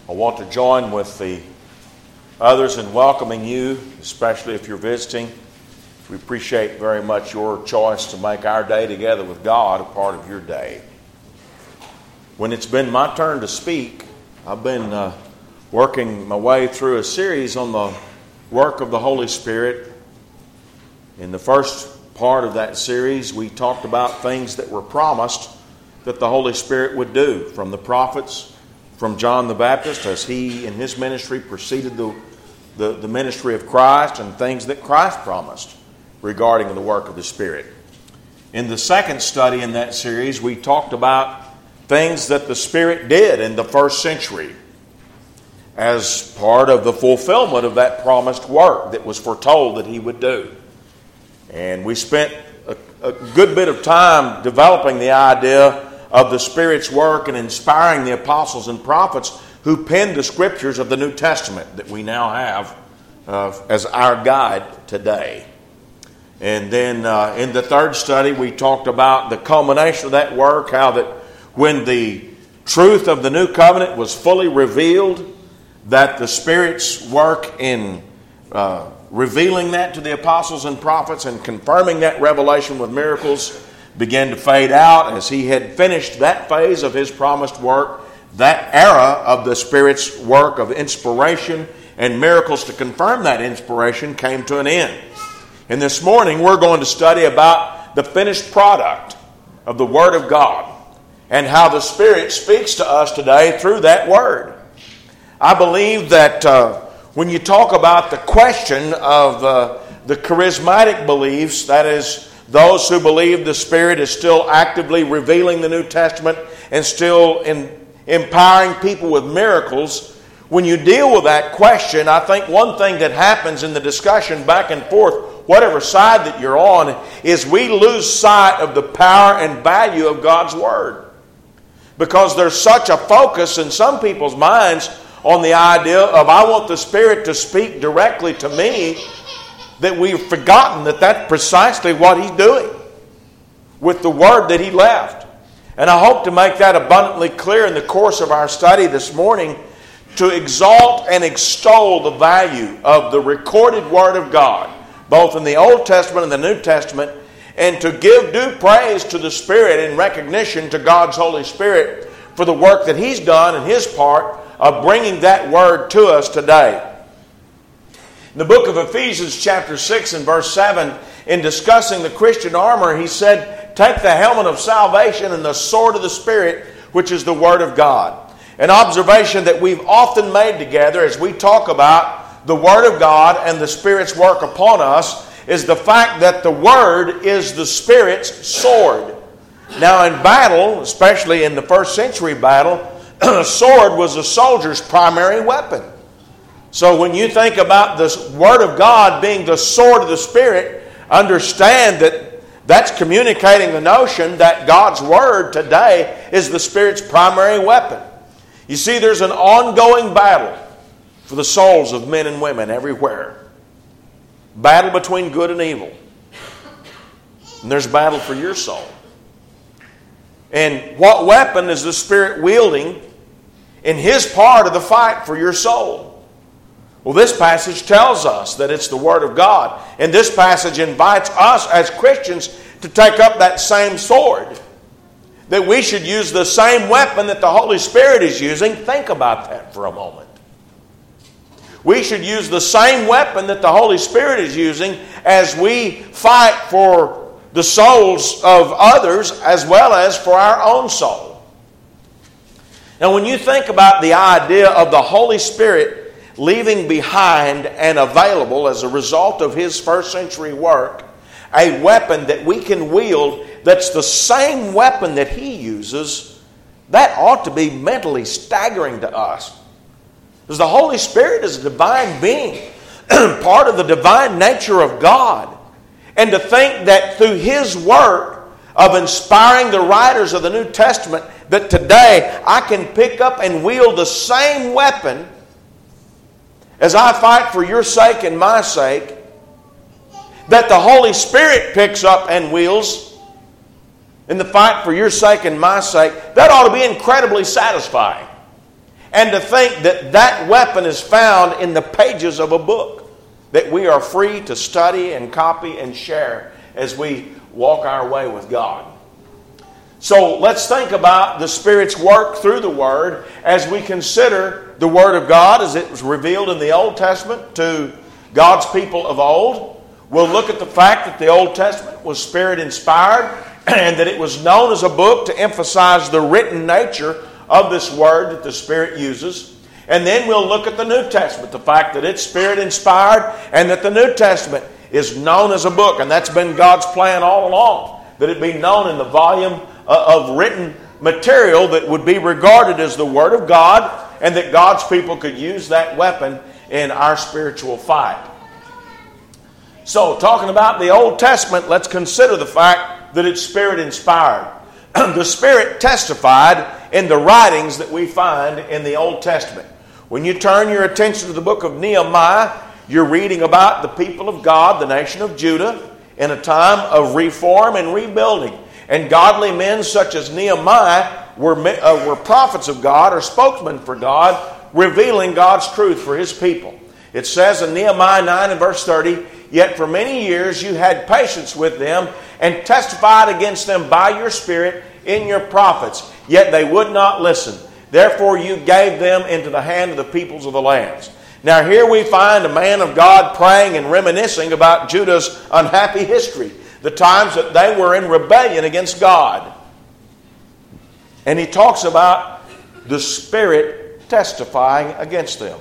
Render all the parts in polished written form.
I want to join with the others in welcoming you, especially if you're visiting. We appreciate very much your choice to make our day together with God a part of your day. When it's been my turn to speak, I've been working my way through a series on the work of the Holy Spirit. In the first part of that series, we talked about things that were promised that the Holy Spirit would do from the prophets, from John the Baptist as he in his ministry preceded the ministry of Christ, and things that Christ promised regarding the work of the Spirit. In the second study in that series, we talked about things that the Spirit did in the first century as part of the fulfillment of that promised work that was foretold that he would do. And we spent a good bit of time developing the idea of the Spirit's work and inspiring the apostles and prophets who penned the scriptures of the New Testament that we now have as our guide today. And then in the third study, we talked about the culmination of that work, how that when the truth of the new covenant was fully revealed, that the Spirit's work in revealing that to the apostles and prophets and confirming that revelation with miracles began to fade out. As he had finished that phase of his promised work, that era of the Spirit's work of inspiration and miracles to confirm that inspiration came to an end. And this morning we're going to study about the finished product of the Word of God and how the Spirit speaks to us today through that Word. I believe that when you talk about the question of the charismatic beliefs, that is, those who believe the Spirit is still actively revealing the New Testament and still empowering people with miracles, when you deal with that question, I think one thing that happens in the discussion back and forth, whatever side that you're on, is we lose sight of the power and value of God's Word. Because there's such a focus in some people's minds on the idea of, I want the Spirit to speak directly to me, that we've forgotten that that's precisely what He's doing with the Word that He left. And I hope to make that abundantly clear in the course of our study this morning, to exalt and extol the value of the recorded Word of God, both in the Old Testament and the New Testament, and to give due praise to the Spirit in recognition to God's Holy Spirit for the work that He's done in His part of bringing that Word to us today. In the book of Ephesians chapter 6 and verse 7, in discussing the Christian armor, he said, take the helmet of salvation and the sword of the Spirit, which is the Word of God. An observation that we've often made together as we talk about the Word of God and the Spirit's work upon us is the fact that the Word is the Spirit's sword. Now in battle, especially in the first century battle, a sword was a soldier's primary weapon. So when you think about this Word of God being the sword of the Spirit, understand that that's communicating the notion that God's Word today is the Spirit's primary weapon. You see, there's an ongoing battle for the souls of men and women everywhere. Battle between good and evil. And there's battle for your soul. And what weapon is the Spirit wielding in His part of the fight for your soul? Well, this passage tells us that it's the Word of God. And this passage invites us as Christians to take up that same sword. That we should use the same weapon that the Holy Spirit is using. Think about that for a moment. We should use the same weapon that the Holy Spirit is using as we fight for the souls of others as well as for our own soul. Now, when you think about the idea of the Holy Spirit leaving behind and available as a result of His first century work, a weapon that we can wield that's the same weapon that He uses, that ought to be mentally staggering to us. Because the Holy Spirit is a divine being, part of the divine nature of God. And to think that through His work of inspiring the writers of the New Testament, that today I can pick up and wield the same weapon as I fight for your sake and my sake, that the Holy Spirit picks up and wields in the fight for your sake and my sake, that ought to be incredibly satisfying. And to think that that weapon is found in the pages of a book that we are free to study and copy and share as we walk our way with God. So let's think about the Spirit's work through the Word as we consider the Word of God as it was revealed in the Old Testament to God's people of old. We'll look at the fact that the Old Testament was Spirit-inspired and that it was known as a book to emphasize the written nature of this Word that the Spirit uses. And then we'll look at the New Testament, the fact that it's Spirit-inspired and that the New Testament is known as a book. And that's been God's plan all along, that it be known in the volume of written material that would be regarded as the Word of God, and that God's people could use that weapon in our spiritual fight. So, talking about the Old Testament, let's consider the fact that it's Spirit-inspired. The Spirit testified in the writings that we find in the Old Testament. When you turn your attention to the book of Nehemiah, you're reading about the people of God, the nation of Judah, in a time of reform and rebuilding. And godly men such as Nehemiah were prophets of God or spokesmen for God, revealing God's truth for His people. It says in Nehemiah 9 and verse 30, "Yet for many years you had patience with them and testified against them by your Spirit in your prophets. Yet they would not listen. Therefore you gave them into the hand of the peoples of the lands." Now here we find a man of God praying and reminiscing about Judah's unhappy history, the times that they were in rebellion against God. And he talks about the Spirit testifying against them.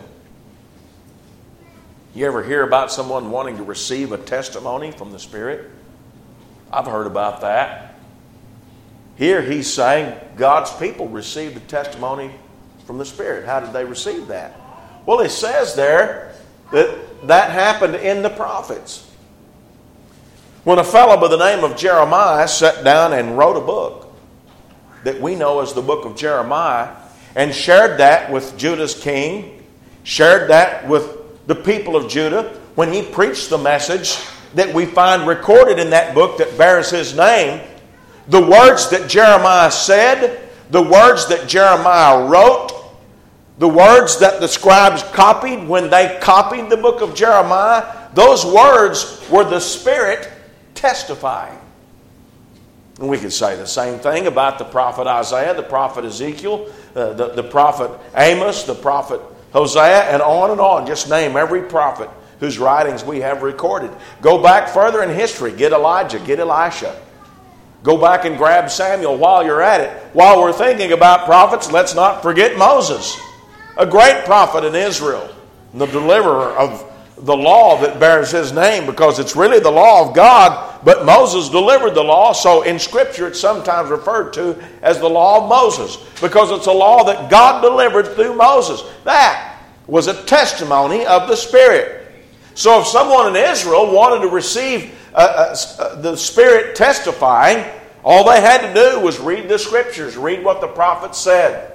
You ever hear about someone wanting to receive a testimony from the Spirit? I've heard about that. Here he's saying God's people received a testimony from the Spirit. How did they receive that? Well, it says there that happened in the prophets. When a fellow by the name of Jeremiah sat down and wrote a book that we know as the book of Jeremiah and shared that with Judah's king, shared that with the people of Judah, when he preached the message that we find recorded in that book that bears his name, the words that Jeremiah said, the words that Jeremiah wrote, the words that the scribes copied when they copied the book of Jeremiah, those words were the Spirit testifying. And we could say the same thing about the prophet Isaiah, the prophet Ezekiel, the prophet Amos, the prophet Hosea, and on. Just name every prophet whose writings we have recorded. Go back further in history. Get Elijah, get Elisha. Go back and grab Samuel while you're at it. While we're thinking about prophets, let's not forget Moses, a great prophet in Israel, the deliverer of the law that bears his name, because it's really the law of God, but Moses delivered the law, so in Scripture it's sometimes referred to as the law of Moses, because it's a law that God delivered through Moses. That was a testimony of the Spirit. So if someone in Israel wanted to receive the Spirit testifying, all they had to do was read the Scriptures, read what the prophets said.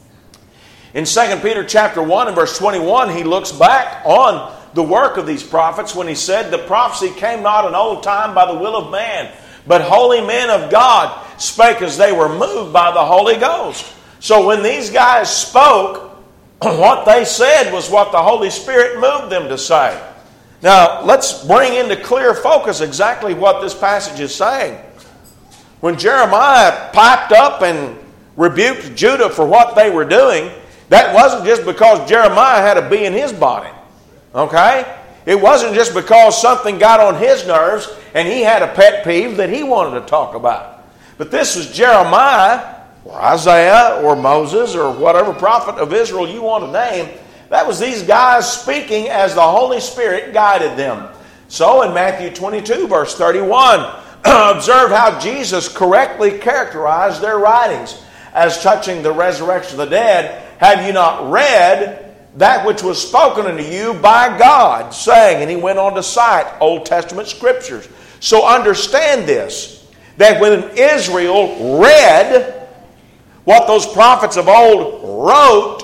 In 2 Peter chapter 1 and verse 21, he looks back on the work of these prophets when he said, "The prophecy came not in old time by the will of man, but holy men of God spake as they were moved by the Holy Ghost." So when these guys spoke, what they said was what the Holy Spirit moved them to say. Now, let's bring into clear focus exactly what this passage is saying. When Jeremiah piped up and rebuked Judah for what they were doing, that wasn't just because Jeremiah had a bee in his bonnet. Okay? It wasn't just because something got on his nerves and he had a pet peeve that he wanted to talk about. But this was Jeremiah or Isaiah or Moses or whatever prophet of Israel you want to name. That was these guys speaking as the Holy Spirit guided them. So in Matthew 22 verse 31, observe how Jesus correctly characterized their writings as touching the resurrection of the dead. Have you not read that which was spoken unto you by God, saying, and he went on to cite Old Testament scriptures. So understand this, that when Israel read what those prophets of old wrote,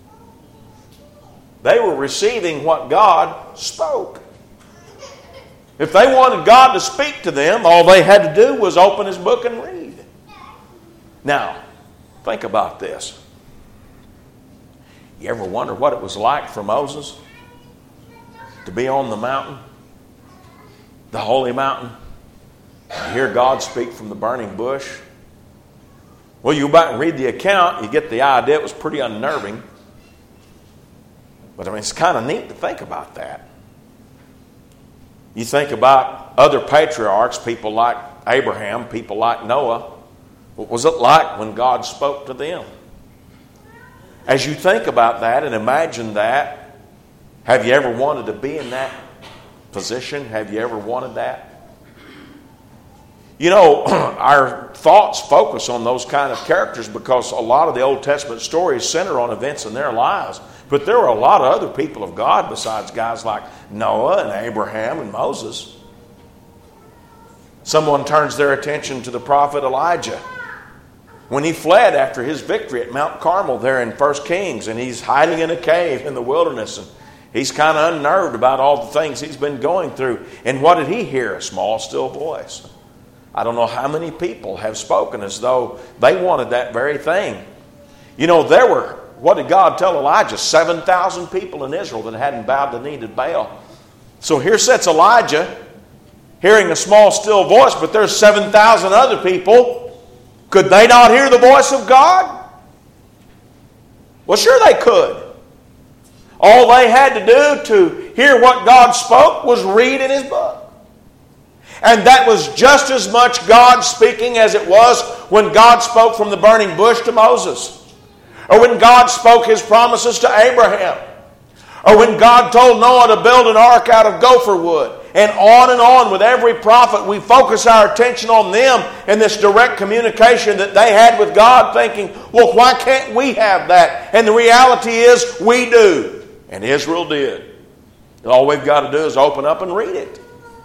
they were receiving what God spoke. If they wanted God to speak to them, all they had to do was open his book and read. Now, think about this. You ever wonder what it was like for Moses to be on the mountain, the holy mountain, and hear God speak from the burning bush? Well, you go back and read the account, you get the idea it was pretty unnerving. But I mean, it's kind of neat to think about that. You think about other patriarchs, people like Abraham, people like Noah. What was it like when God spoke to them? As you think about that and imagine that, have you ever wanted to be in that position? Have you ever wanted that? You know, our thoughts focus on those kind of characters because a lot of the Old Testament stories center on events in their lives. But there were a lot of other people of God besides guys like Noah and Abraham and Moses. Someone turns their attention to the prophet Elijah. When he fled after his victory at Mount Carmel there in 1 Kings, and he's hiding in a cave in the wilderness, and he's kind of unnerved about all the things he's been going through. And what did he hear? A small, still voice. I don't know how many people have spoken as though they wanted that very thing. You know, there were, what did God tell Elijah? 7,000 people in Israel that hadn't bowed the knee to Baal. So here sits Elijah, hearing a small, still voice, but there's 7,000 other people. Could they not hear the voice of God? Well, sure they could. All they had to do to hear what God spoke was read in His book. And that was just as much God speaking as it was when God spoke from the burning bush to Moses. Or when God spoke His promises to Abraham. Or when God told Noah to build an ark out of gopher wood. And on with every prophet, we focus our attention on them and this direct communication that they had with God, thinking, well, why can't we have that? And the reality is, we do. And Israel did. All we've got to do is open up and read it.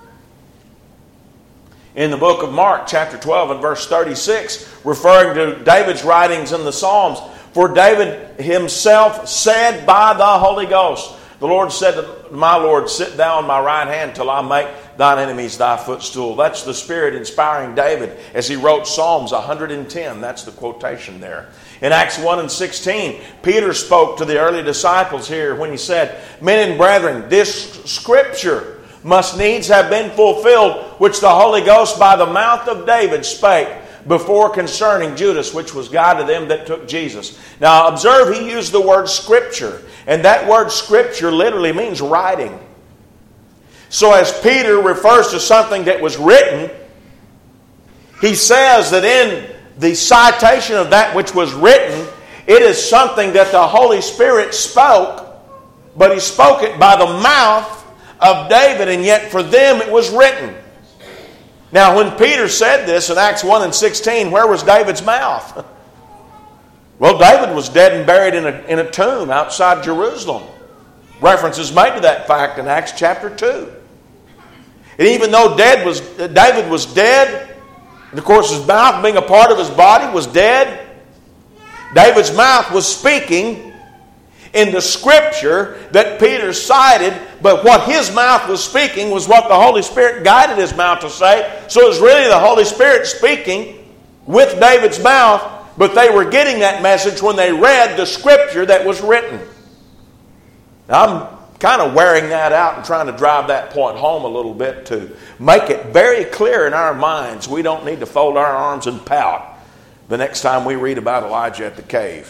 In the book of Mark, chapter 12 and verse 36, referring to David's writings in the Psalms, for David himself said by the Holy Ghost, the Lord said to my Lord, sit thou on my right hand till I make thine enemies thy footstool. That's the Spirit inspiring David as he wrote Psalms 110. That's the quotation there. In Acts 1 and 16, Peter spoke to the early disciples here when he said, men and brethren, this scripture must needs have been fulfilled, which the Holy Ghost by the mouth of David spake before concerning Judas, which was God to them that took Jesus. Now observe, he used the word scripture. And that word scripture literally means writing. So as Peter refers to something that was written, he says that in the citation of that which was written, it is something that the Holy Spirit spoke, but He spoke it by the mouth of David, and yet for them it was written. Now when Peter said this in Acts 1 and 16, where was David's mouth? Well, David was dead and buried in a tomb outside Jerusalem. Reference is made to that fact in Acts chapter 2. And even though David was dead, and of course his mouth being a part of his body was dead, David's mouth was speaking in the scripture that Peter cited, but what his mouth was speaking was what the Holy Spirit guided his mouth to say. So it was really the Holy Spirit speaking with David's mouth, but they were getting that message when they read the scripture that was written. Now I'm kind of wearing that out and trying to drive that point home a little bit to make it very clear in our minds we don't need to fold our arms and pout the next time we read about Elijah at the cave.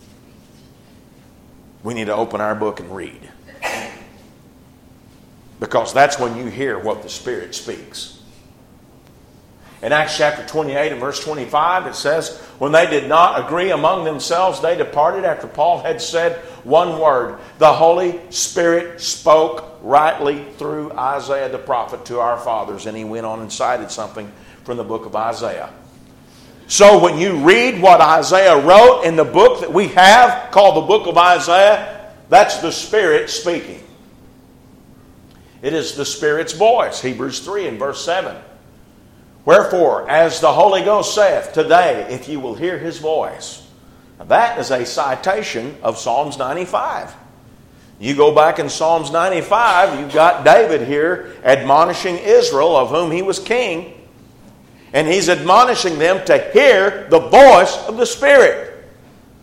We need to open our book and read. Because that's when you hear what the Spirit speaks. In Acts chapter 28 and verse 25, it says, when they did not agree among themselves, they departed after Paul had said one word. The Holy Spirit spoke rightly through Isaiah the prophet to our fathers. And he went on and cited something from the book of Isaiah. So when you read what Isaiah wrote in the book that we have called the book of Isaiah, that's the Spirit speaking. It is the Spirit's voice. Hebrews 3 and verse 7. Wherefore, as the Holy Ghost saith, today, if you will hear His voice. Now that is a citation of Psalms 95. You go back in Psalms 95, you've got David here admonishing Israel, of whom he was king. And he's admonishing them to hear the voice of the Spirit.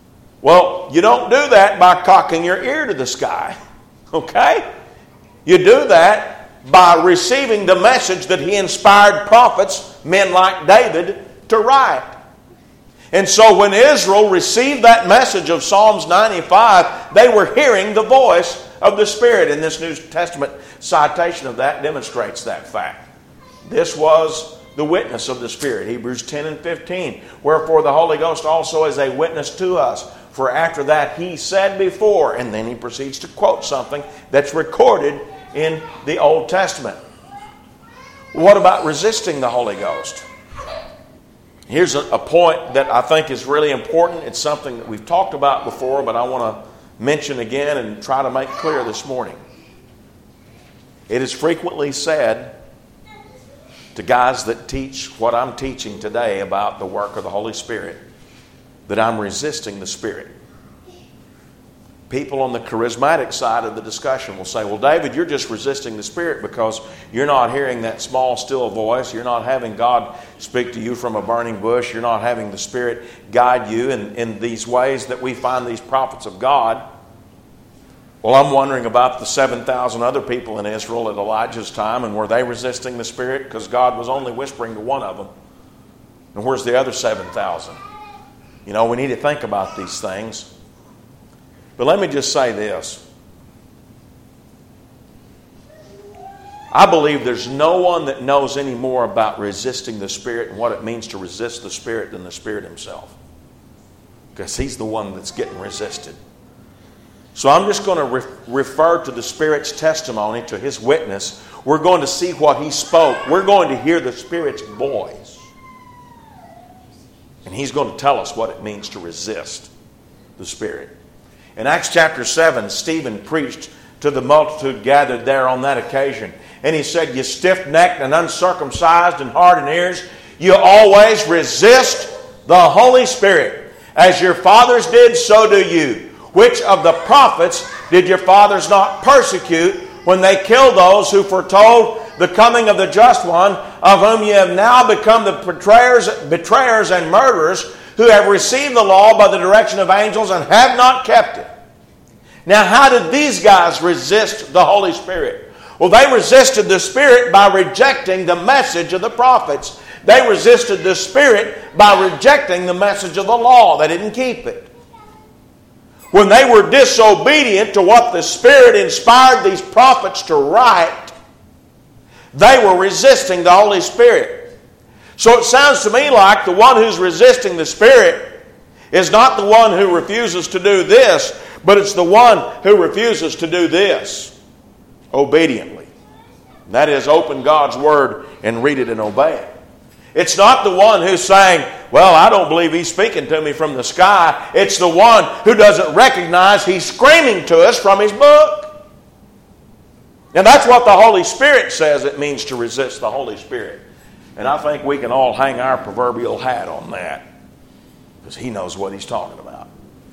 Well, you don't do that by cocking your ear to the sky. Okay? You do that by receiving the message that He inspired prophets, men like David, to write. And so when Israel received that message of Psalms 95, they were hearing the voice of the Spirit. And this New Testament citation of that demonstrates that fact. This was the witness of the Spirit. Hebrews 10 and 15. Wherefore the Holy Ghost also is a witness to us. For after that He said before, and then he proceeds to quote something that's recorded in the Old Testament. What about resisting the Holy Ghost? Here's a point that I think is really important. It's something that we've talked about before, but I want to mention again and try to make clear this morning. It is frequently said to guys that teach what I'm teaching today about the work of the Holy Spirit that I'm resisting the Spirit. People on the charismatic side of the discussion will say, well, David, you're just resisting the Spirit because you're not hearing that small, still voice. You're not having God speak to you from a burning bush. You're not having the Spirit guide you in these ways that we find these prophets of God. Well, I'm wondering about the 7,000 other people in Israel at Elijah's time, and were they resisting the Spirit? Because God was only whispering to one of them. And where's the other 7,000? You know, we need to think about these things. But let me just say this. I believe there's no one that knows any more about resisting the Spirit and what it means to resist the Spirit than the Spirit Himself. Because He's the one that's getting resisted. So I'm just going to refer to the Spirit's testimony, to His witness. We're going to see what He spoke. We're going to hear the Spirit's voice. And He's going to tell us what it means to resist the Spirit. In Acts chapter 7, Stephen preached to the multitude gathered there on that occasion. And he said, you stiff-necked and uncircumcised and hard in ears, you always resist the Holy Spirit. As your fathers did, so do you. Which of the prophets did your fathers not persecute when they killed those who foretold the coming of the just one, of whom you have now become the betrayers and murderers, who have received the law by the direction of angels and have not kept it? Now, how did these guys resist the Holy Spirit? Well, they resisted the Spirit by rejecting the message of the prophets. They resisted the Spirit by rejecting the message of the law. They didn't keep it. When they were disobedient to what the Spirit inspired these prophets to write, they were resisting the Holy Spirit. So it sounds to me like the one who's resisting the Spirit is not the one who refuses to do this, but it's the one who refuses to do this obediently. That is, open God's Word and read it and obey it. It's not the one who's saying, well, I don't believe He's speaking to me from the sky. It's the one who doesn't recognize He's screaming to us from His book. And that's what the Holy Spirit says it means to resist the Holy Spirit. And I think we can all hang our proverbial hat on that, because He knows what He's talking about.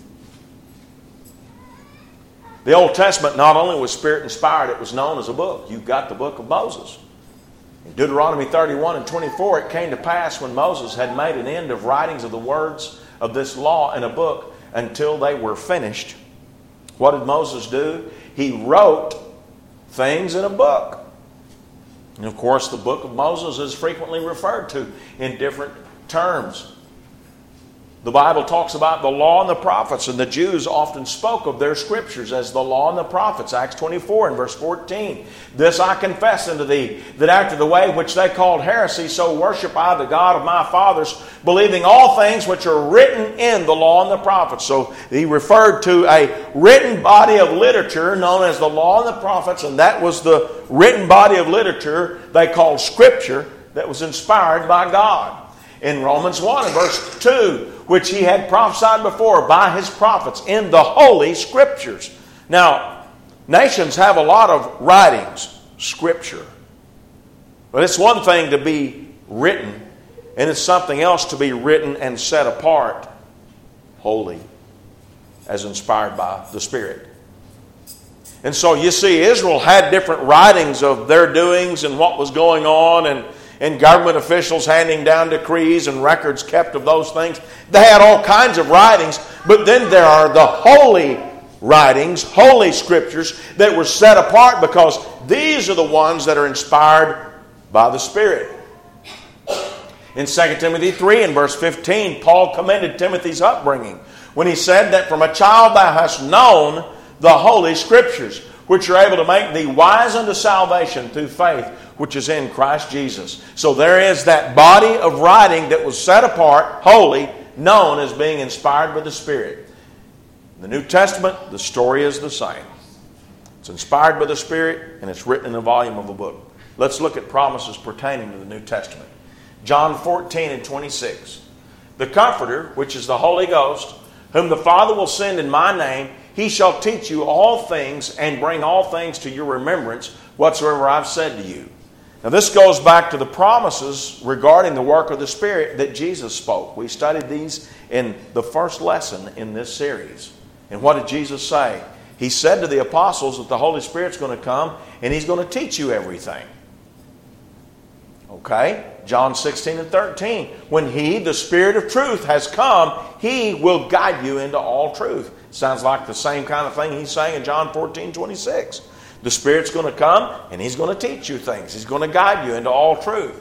The Old Testament not only was Spirit inspired, it was known as a book. You've got the book of Moses. In Deuteronomy 31 and 24, it came to pass when Moses had made an end of writings of the words of this law in a book until they were finished. What did Moses do? He wrote things in a book. And of course, the book of Moses is frequently referred to in different terms. The Bible talks about the law and the prophets, and the Jews often spoke of their scriptures as the law and the prophets. Acts 24 and verse 14. This I confess unto thee, that after the way which they called heresy, so worship I the God of my fathers, believing all things which are written in the law and the prophets. So he referred to a written body of literature known as the law and the prophets, and that was the written body of literature they called Scripture that was inspired by God. In Romans 1 and verse 2, which he had prophesied before by his prophets in the Holy Scriptures. Now, nations have a lot of writings, Scripture. But it's one thing to be written, and it's something else to be written and set apart, holy, as inspired by the Spirit. And so you see, Israel had different writings of their doings and what was going on, and government officials handing down decrees and records kept of those things. They had all kinds of writings, but then there are the holy writings, holy scriptures that were set apart because these are the ones that are inspired by the Spirit. In 2 Timothy 3 and verse 15, Paul commended Timothy's upbringing when he said that from a child thou hast known the holy scriptures, which are able to make thee wise unto salvation through faith, which is in Christ Jesus. So there is that body of writing that was set apart, holy, known as being inspired by the Spirit. In the New Testament, the story is the same. It's inspired by the Spirit, and it's written in the volume of a book. Let's look at promises pertaining to the New Testament. John 14 and 26. The Comforter, which is the Holy Ghost, whom the Father will send in my name, he shall teach you all things and bring all things to your remembrance whatsoever I've said to you. Now this goes back to the promises regarding the work of the Spirit that Jesus spoke. We studied these in the first lesson in this series. And what did Jesus say? He said to the apostles that the Holy Spirit's going to come and He's going to teach you everything. Okay? John 16 and 13. When He, the Spirit of truth, has come, He will guide you into all truth. Sounds like the same kind of thing He's saying in John 14, 26. The Spirit's going to come and He's going to teach you things. He's going to guide you into all truth.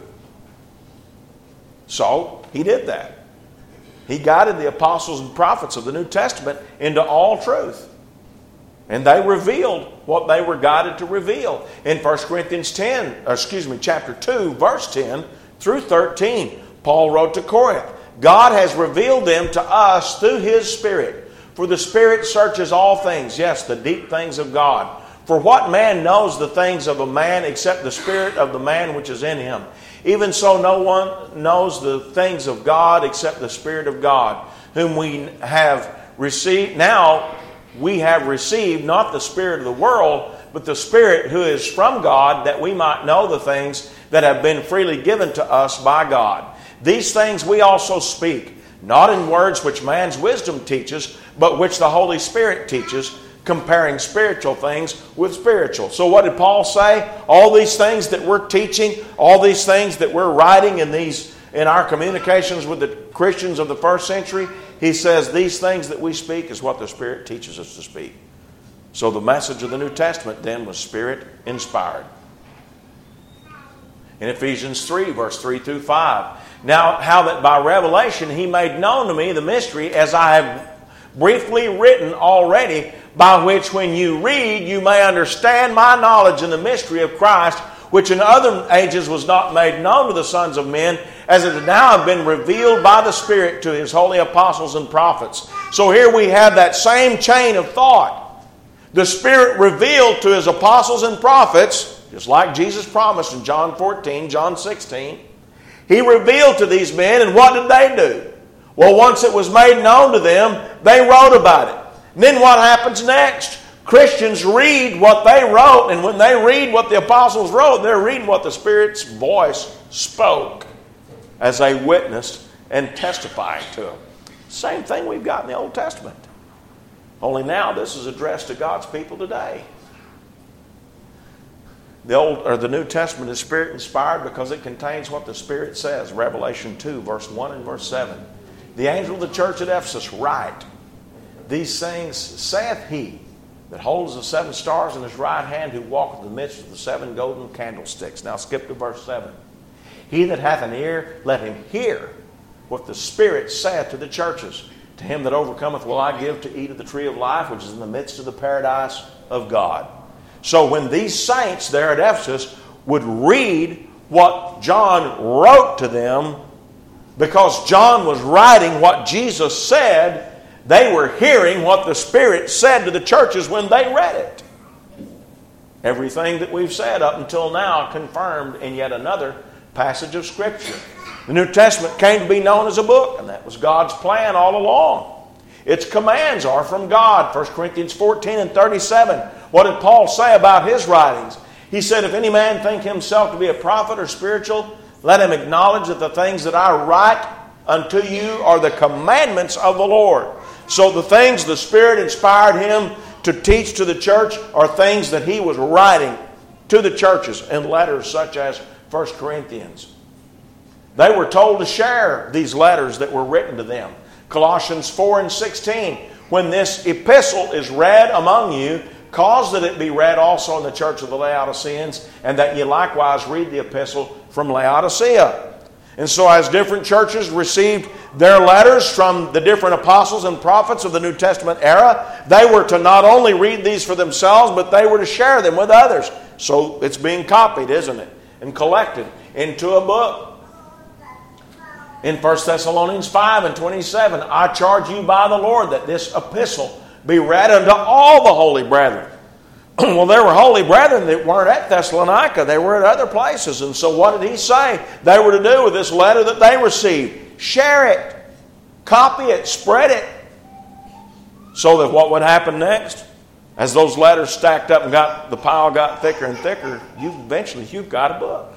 So, He did that. He guided the apostles and prophets of the New Testament into all truth. And they revealed what they were guided to reveal. In 1 Corinthians chapter 2, verse 10 through 13, Paul wrote to Corinth, God has revealed them to us through His Spirit. For the Spirit searches all things, yes, the deep things of God. For what man knows the things of a man except the Spirit of the man which is in him? Even so no one knows the things of God except the Spirit of God, whom we have received. Now we have received not the spirit of the world, but the Spirit who is from God, that we might know the things that have been freely given to us by God. These things we also speak, not in words which man's wisdom teaches, but which the Holy Spirit teaches, comparing spiritual things with spiritual. So what did Paul say? All these things that we're teaching, all these things that we're writing in our communications with the Christians of the first century, he says these things that we speak is what the Spirit teaches us to speak. So the message of the New Testament then was Spirit inspired. In Ephesians 3, verse 3 through 5. Now, how that by revelation He made known to me the mystery, as I have briefly written already, by which when you read you may understand my knowledge in the mystery of Christ, which in other ages was not made known to the sons of men, as it now have been revealed by the Spirit to His holy apostles and prophets. So here we have that same chain of thought. The Spirit revealed to His apostles and prophets, just like Jesus promised in John 14, John 16. He revealed to these men, and what did they do? Well, once it was made known to them, they wrote about it. And then what happens next? Christians read what they wrote, and when they read what the apostles wrote, they're reading what the Spirit's voice spoke as they witnessed and testified to them. Same thing we've got in the Old Testament. Only now this is addressed to God's people today. The New Testament is Spirit inspired because it contains what the Spirit says. Revelation 2, verse 1 and verse 7. The angel of the church at Ephesus write, these things saith He that holds the 7 stars in His right hand, who walketh in the midst of the 7 golden candlesticks. Now skip to verse 7. He that hath an ear, let him hear what the Spirit saith to the churches. To him that overcometh will I give to eat of the tree of life, which is in the midst of the paradise of God. So when these saints there at Ephesus would read what John wrote to them, because John was writing what Jesus said, they were hearing what the Spirit said to the churches when they read it. Everything that we've said up until now confirmed in yet another passage of Scripture. The New Testament came to be known as a book, and that was God's plan all along. Its commands are from God. 1 Corinthians 14 and 37. What did Paul say about his writings? He said, if any man think himself to be a prophet or spiritual, let him acknowledge that the things that I write unto you are the commandments of the Lord. So the things the Spirit inspired him to teach to the church are things that he was writing to the churches in letters such as 1 Corinthians, They were told to share these letters that were written to them. Colossians 4:16, when this epistle is read among you, cause that it be read also in the church of the Laodiceans, and that ye likewise read the epistle from Laodicea. And so as different churches received their letters from the different apostles and prophets of the New Testament era, they were to not only read these for themselves, but they were to share them with others. So it's being copied, isn't it? And collected into a book. In 1 Thessalonians 5:27, I charge you by the Lord that this epistle be read unto all the holy brethren. Well, there were holy brethren that weren't at Thessalonica. They were at other places. And so what did he say they were to do with this letter that they received? Share it. Copy it. Spread it. So that what would happen next? As those letters stacked up and the pile got thicker and thicker, eventually you've got a book.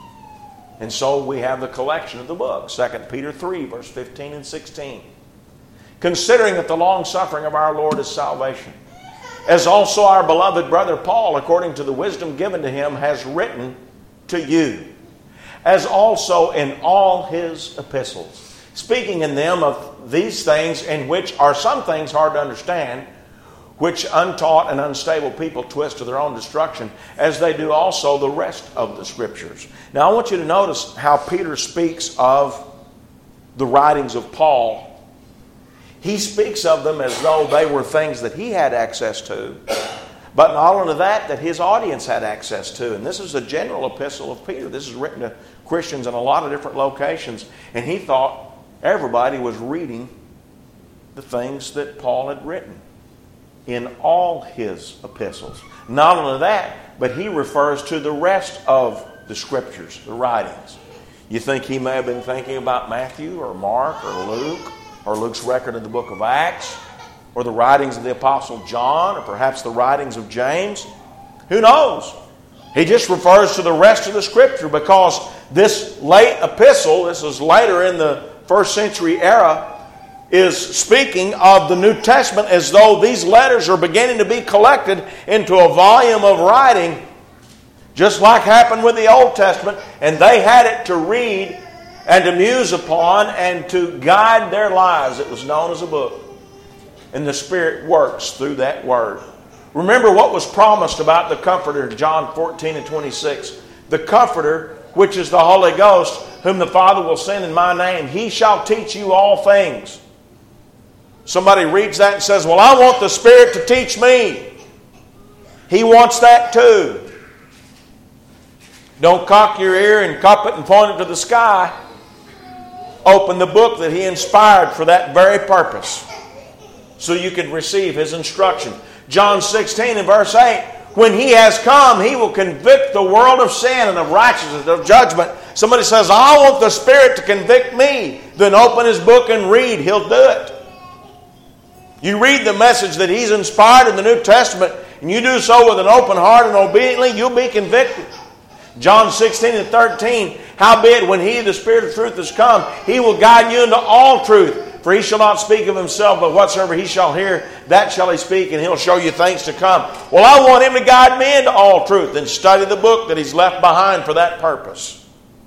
And so we have the collection of the book. 2 Peter 3, verse 15 and 16. Considering that the long suffering of our Lord is salvation, as also our beloved brother Paul, according to the wisdom given to him, has written to you, as also in all his epistles, speaking in them of these things, in which are some things hard to understand, which untaught and unstable people twist to their own destruction, as they do also the rest of the Scriptures. Now I want you to notice how Peter speaks of the writings of Paul. He speaks of them as though they were things that he had access to, but not only that his audience had access to. And this is a general epistle of Peter. This is written to Christians in a lot of different locations. And he thought everybody was reading the things that Paul had written in all his epistles. Not only that, but he refers to the rest of the Scriptures, the writings. You think he may have been thinking about Matthew or Mark or Luke, or Luke's record in the book of Acts, or the writings of the Apostle John, or perhaps the writings of James? Who knows? He just refers to the rest of the Scripture, because this late epistle, this is later in the first century era, is speaking of the New Testament as though these letters are beginning to be collected into a volume of writing, just like happened with the Old Testament, and they had it to read and to muse upon and to guide their lives. It was known as a book. And the Spirit works through that Word. Remember what was promised about the Comforter, John 14 and 26. The Comforter, which is the Holy Ghost, whom the Father will send in my name, he shall teach you all things. Somebody reads that and says, well, I want the Spirit to teach me. He wants that too. Don't cock your ear and cup it and point it to the sky. Open the book that he inspired for that very purpose, so you can receive his instruction. John 16 and verse 8, when he has come, he will convict the world of sin and of righteousness, of judgment. Somebody says, I want the Spirit to convict me. Then open his book and read. He'll do it. You read the message that he's inspired in the New Testament, and you do so with an open heart and obediently, you'll be convicted. John 16 and 13, howbeit when he, the Spirit of truth, is come, he will guide you into all truth. For he shall not speak of himself, but whatsoever he shall hear, that shall he speak, and he'll show you things to come. Well, I want him to guide me into all truth, and study the book that he's left behind for that purpose.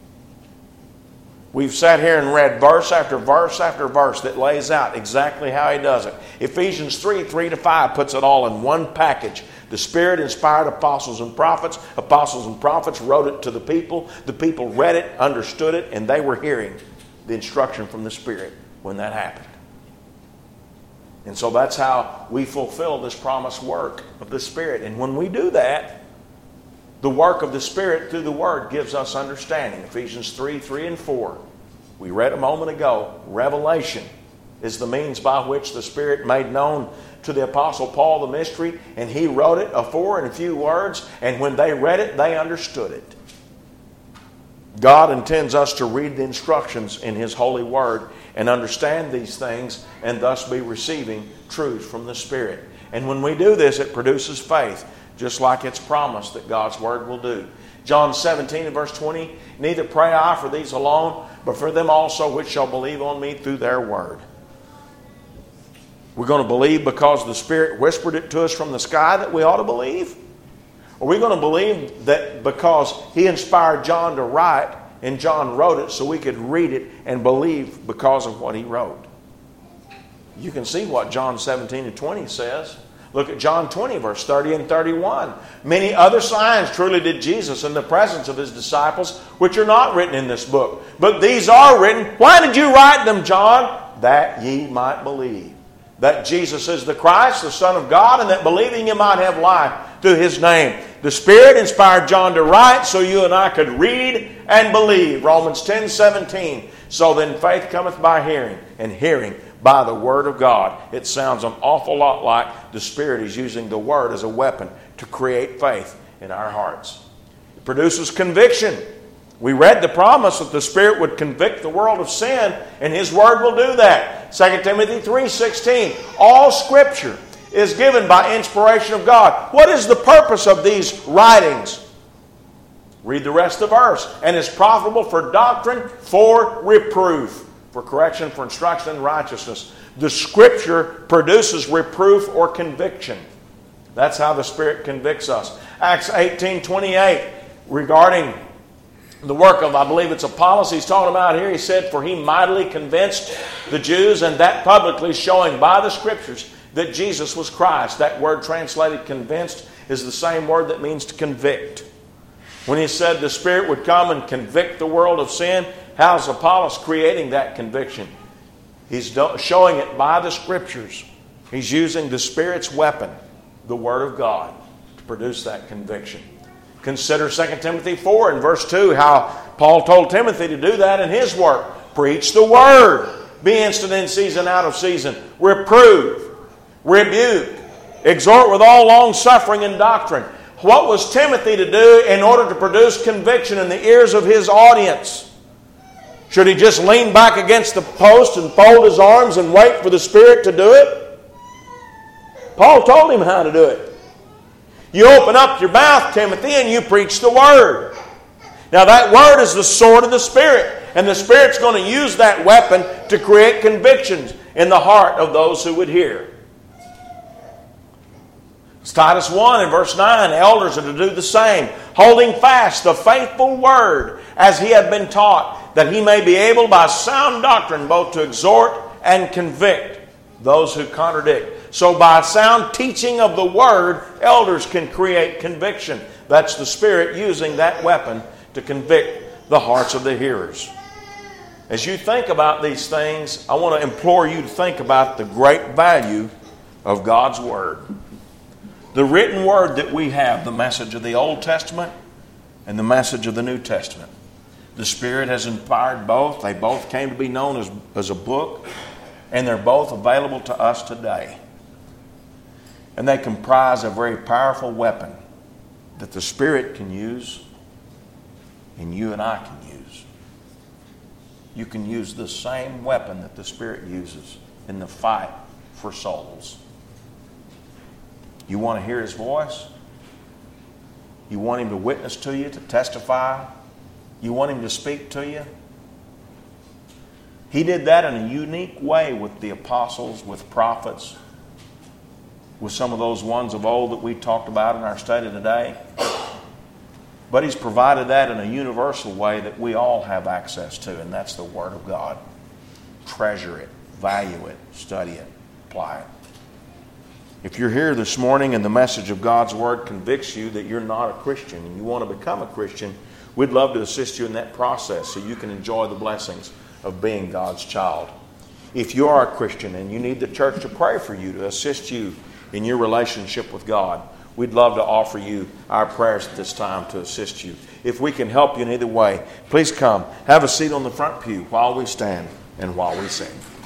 We've sat here and read verse after verse after verse that lays out exactly how he does it. Ephesians 3, 3-5 puts it all in one package. The Spirit inspired apostles and prophets. Apostles and prophets wrote it to the people. The people read it, understood it, and they were hearing the instruction from the Spirit when that happened. And so that's how we fulfill this promised work of the Spirit. And when we do that, the work of the Spirit through the Word gives us understanding. Ephesians 3, 3 and 4. We read a moment ago, revelation is the means by which the Spirit made known to the Apostle Paul the mystery, and he wrote it afore in a few words, and when they read it, they understood it. God intends us to read the instructions in His holy Word and understand these things, and thus be receiving truth from the Spirit. And when we do this, it produces faith, just like it's promised that God's Word will do. John 17 and verse 20, neither pray I for these alone, but for them also which shall believe on me through their word. We're going to believe because the Spirit whispered it to us from the sky that we ought to believe? Are we going to believe that because He inspired John to write And John wrote it so we could read it and believe because of what he wrote. You can see what John 17 and 20 says. Look at John 20, verse 30 and 31. Many other signs truly did Jesus in the presence of his disciples, which are not written in this book. But these are written. Why did you write them, John? That ye might believe that Jesus is the Christ, the Son of God, and that believing you might have life through his name. The Spirit inspired John to write so you and I could read and believe. Romans 10:17. So then faith cometh by hearing, and hearing by the Word of God. It sounds an awful lot like the Spirit is using the Word as a weapon to create faith in our hearts. It produces conviction. We read the promise that the Spirit would convict the world of sin, and His Word will do that. 2 Timothy 3:16. All Scripture is given by inspiration of God. What is the purpose of these writings? Read the rest of the verse. And is profitable for doctrine, for reproof, for correction, for instruction in righteousness. The Scripture produces reproof or conviction. That's how the Spirit convicts us. Acts 18:28, regarding the work of, I believe it's Apollos he's talking about here. He said, for he mightily convinced the Jews, and that publicly, showing by the Scriptures that Jesus was Christ. That word translated convinced is the same word that means to convict. When he said the Spirit would come and convict the world of sin, how's Apollos creating that conviction? He's showing it by the Scriptures. He's using the Spirit's weapon, the Word of God, to produce that conviction. Consider 2 Timothy 4 and verse 2, how Paul told Timothy to do that in his work. Preach the Word. Be instant in season, out of season. Reprove. Rebuke. Exhort with all long suffering and doctrine. What was Timothy to do in order to produce conviction in the ears of his audience? Should he just lean back against the post and fold his arms and wait for the Spirit to do it? Paul told him how to do it. You open up your mouth, Timothy, and you preach the Word. Now that Word is the sword of the Spirit. And the Spirit's going to use that weapon to create convictions in the heart of those who would hear. It's Titus 1 and verse 9. Elders are to do the same, holding fast the faithful Word as he had been taught, that he may be able by sound doctrine both to exhort and convict those who contradict. So by sound teaching of the Word, elders can create conviction. That's the Spirit using that weapon to convict the hearts of the hearers. As you think about these things, I want to implore you to think about the great value of God's Word. The written Word that we have, the message of the Old Testament and the message of the New Testament. The Spirit has inspired both. They both came to be known as a book, and they're both available to us today. And they comprise a very powerful weapon that the Spirit can use and you and I can use. You can use the same weapon that the Spirit uses in the fight for souls. You want to hear His voice? You want Him to witness to you, to testify? You want Him to speak to you? He did that in a unique way with the apostles, with prophets, with some of those ones of old that we talked about in our study today. But He's provided that in a universal way that we all have access to, and that's the Word of God. Treasure it, value it, study it, apply it. If you're here this morning and the message of God's Word convicts you that you're not a Christian and you want to become a Christian, we'd love to assist you in that process so you can enjoy the blessings of being God's child. If you are a Christian and you need the church to pray for you, to assist you in your relationship with God, we'd love to offer you our prayers at this time to assist you. If we can help you in either way, please come. Have a seat on the front pew while we stand and while we sing.